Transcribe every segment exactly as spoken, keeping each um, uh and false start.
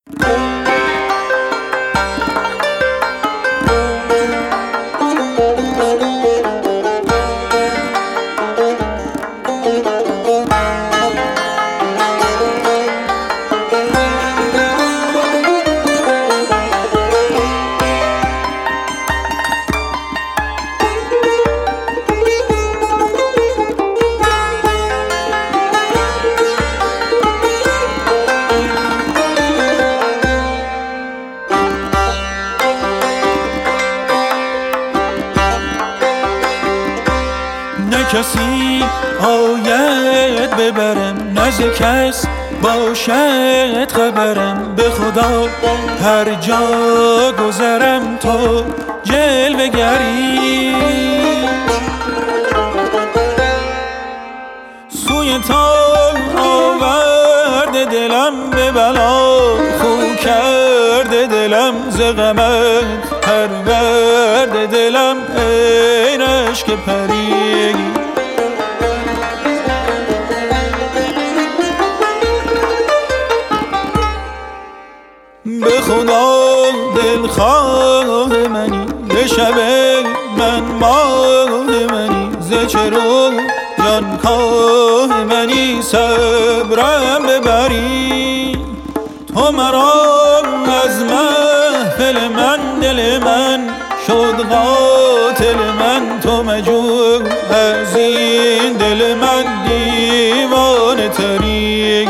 کسی آید ببرم، نزد کس باشد خبرم. به خدا هر جا گذرم تو جلوه گری، سوی تو آورده دلم به بلا، خو کرده دلم ز غمت پرورده دلم ای رشک پری. به خدا دلخواه منی، به شب من ماه منی، ز چه رو جانکاه منی صبرم ببری. تو مرا از محفل من دل من شد قاتل من، تو مجو از این دل من دیوانه تری.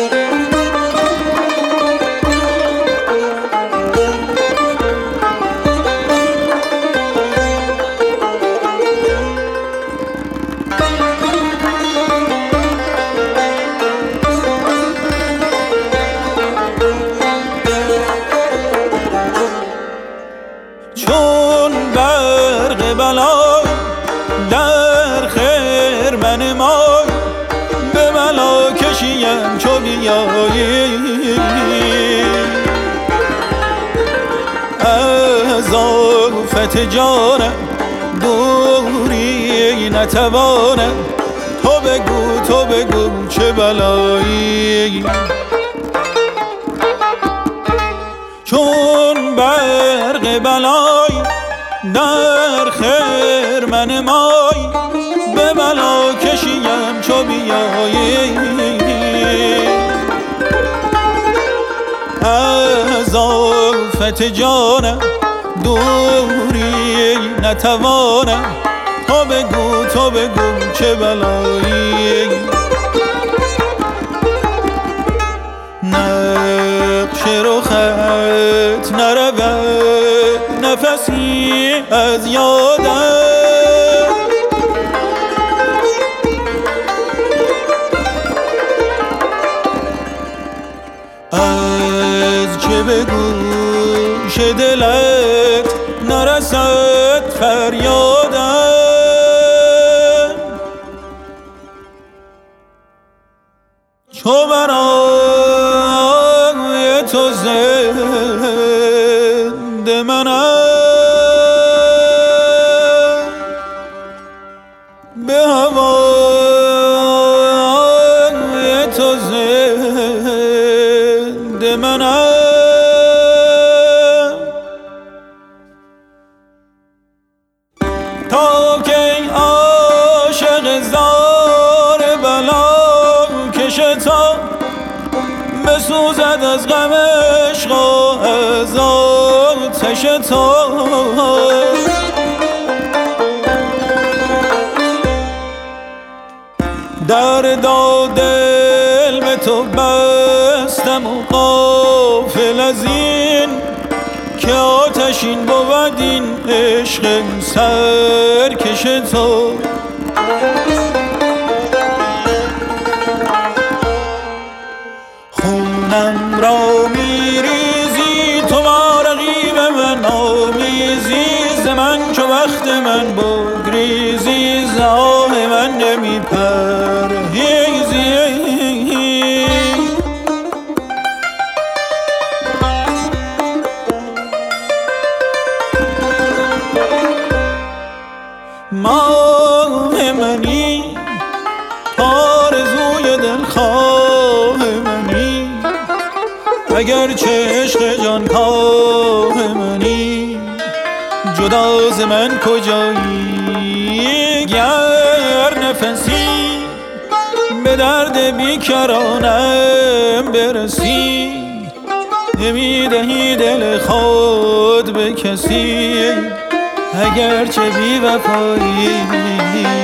چون برق بلا در خیر من مای، به بلا کشیم چو بیایی. از آفت جانم دوری نتوانم، تو بگو تو بگو چه بلایی. چون برق بلای در خیر من مای، به بلا کشیم چو بیایی. از آفت جانم دوری نتوانم، تو بگو تو بگو چه بلایی. نقش رخت نرود نفسی از یادم، از چه به گوش دلت نرسد فریادم. چو برای تو زنده منم، به هوای تو زنده منم. تا که عاشق زار بلا کش تا بسوزد از غم عشق و از آتش تو. درد و دل به تو بستم و غافل از این که آتشین بود این عشق سرکش تو. خونم را میریزی تو با رقیب من آمیزی، ز من چو وقت من بگریزی، ز آه من نمی پرهیزی. ماه منی آرزوی دلخواه منی، اگر چه عشق جانکاه منی جدا ز من کجایی؟ گر نفسی به درد بیکرانم برسی نمیدهی دل خود به کسی اگر چه بی وفایی